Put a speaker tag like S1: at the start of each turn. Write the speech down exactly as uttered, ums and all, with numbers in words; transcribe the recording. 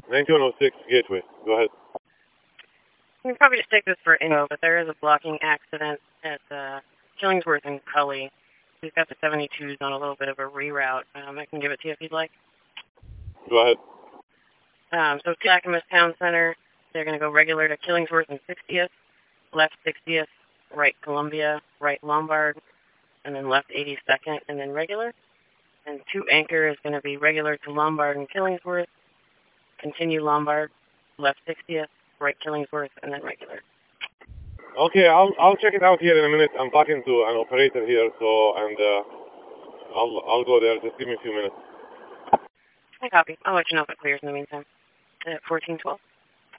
S1: nineteen oh six Gateway. Go ahead.
S2: You can probably just take this for info, but there is a blocking accident at uh, Killingsworth and Cully. We've got the seventy-twos on a little bit of a reroute. Um, I can give it to you if you'd like.
S1: Go ahead.
S2: Um, so Clackamas Town Center, they're going to go regular to Killingsworth and sixtieth, left sixtieth, right Columbia, right Lombard, and then left eighty-second, and then regular. And two Anchor is going to be regular to Lombard and Killingsworth, continue Lombard, left sixtieth, right Killingsworth, and then regular.
S1: Okay, I'll I'll check it out here in a minute. I'm talking to an operator here, so and uh, I'll I'll go there. Just give me a few minutes.
S2: I copy. I'll let you know if it clears in the meantime. At fourteen twelve.